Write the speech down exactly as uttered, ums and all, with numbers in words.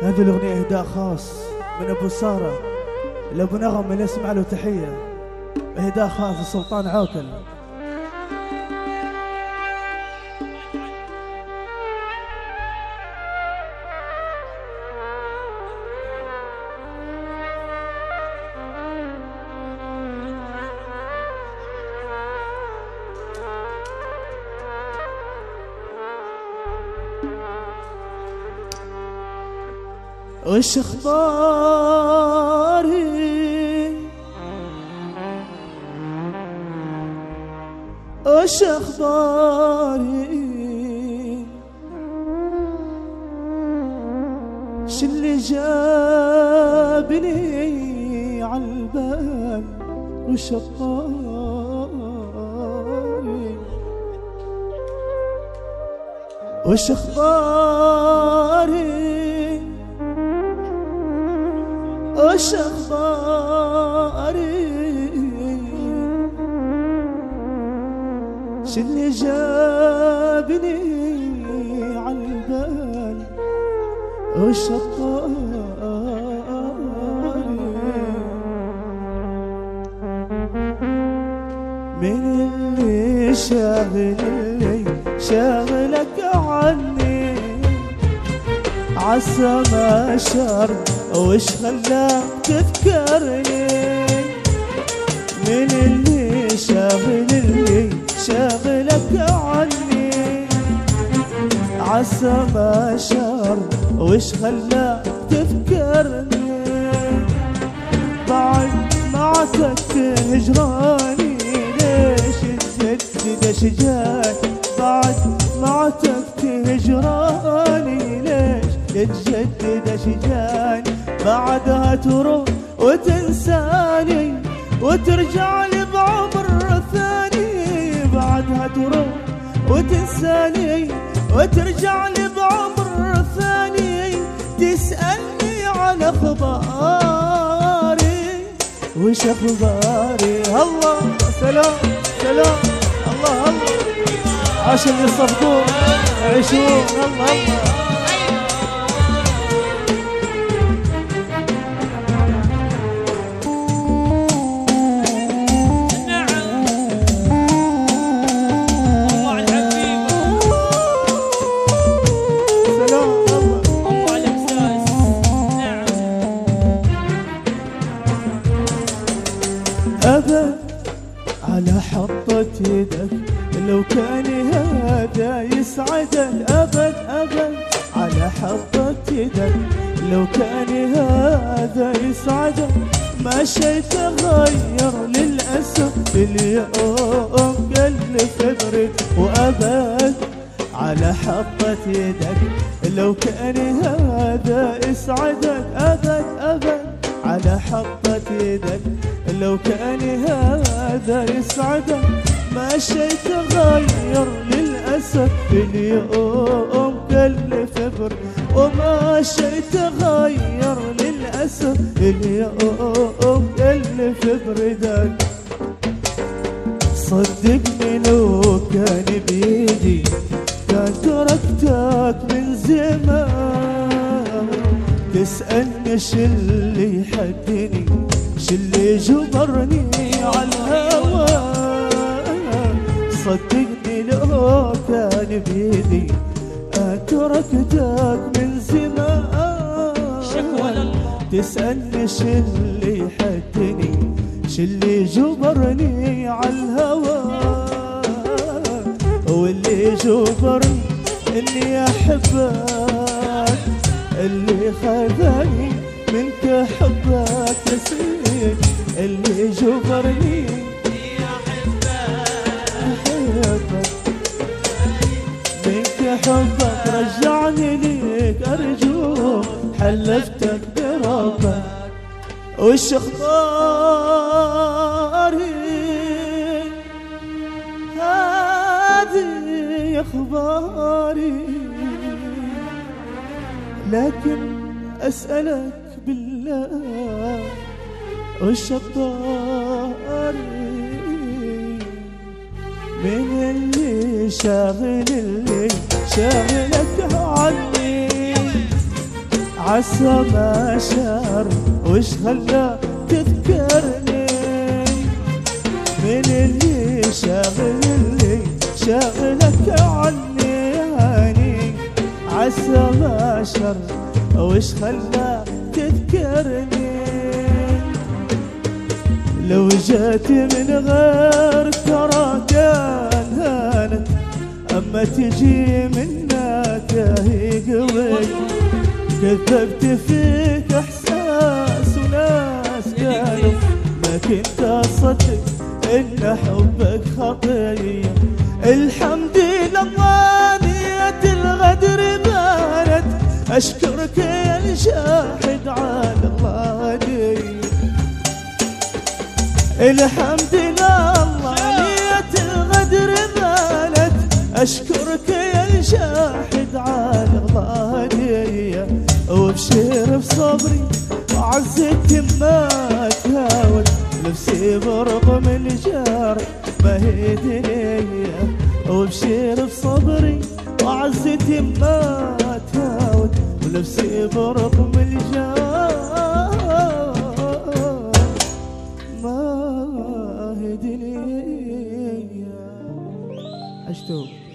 هذه الأغنية إهداء خاص من أبو سارة لأبو نغم اللي يسمع له تحية. إهداء خاص لسلطان عوكل. وش اخباري وش اخباري ش اللي جابني عالبال وش اخباري وش اخباري وش اخباري ش اللي جابني عالبال وش اخباري من اللي شاغل اللي شاغلك عني عسى ما شر وش خلاك تذكرني من اللي شاغل اللي شاغلك عني عسى ما شر وش خلاك تذكرني بعد ما عتقت هجراني ليش تجدد اشجاني بعد ما عتقت هجراني ليش تجدد اشجاني بعدها تروح وتنساني وترجع لي بعمر ثاني بعدها تروح وتنساني وترجع لي بعمر ثاني تسألني عن اخباري وش اخباري الله سلام سلام الله الله عاش اللي صفقون عيشون الله الله أبد على حطة يدك لو كان هذا يسعدك أبد أبد على حطة يدك لو كان هذا يسعدك ما شي تغير للأسف اليوم قلب فبرك وأبد على حطة يدك لو كان هذا يسعدك أبد أبد على حطة يدك لو كان هذا يسعدك ما شي تغير للأسف اليوم كل فبر وما شي تغير للأسف اليوم كل فبر داك صدقني لو كان بيدي كان تركتك من زمان تسألني ش اللي حدني ش اللي جبرني عالهوى صدقني لو كان بيدي تركتك من زمان تسألني ش اللي حدني ش اللي جبرني عالهوى واللي جبرني اني احبك اللي خذاني منك حبك نسيت اللي جبرني اني احبك منك حبك رجعني ليك ارجوك حلفتك بربك وش اخباري هذه اخباري لكن أسألك بالله وش الطاري من اللي شاغل اللي شاغلك عني عسى ما شر وش خلى تذكرني من اللي شاغل اللي شاغلك عني هاني عسى ما شر وش خلى تذكرني لو جات من غير ترى كان هانت اما تجي منك هي قوي كذبت فيك احساس وناس قالوا ما كنت اصدق ان حبك خطيه الحمد لله نية الغدر بانت اشكرك يا الشاهد على الله دي الحمد لله نية الغدر بانت اشكرك يا الشاهد على الله دي وابشر بصبري وعزتي ما تهاون نفسي برغم الجار ما هي دنيا وابشر بصبري وعزتي ما تهاون ونفسي برغم الجار ما هي دنيا عشتو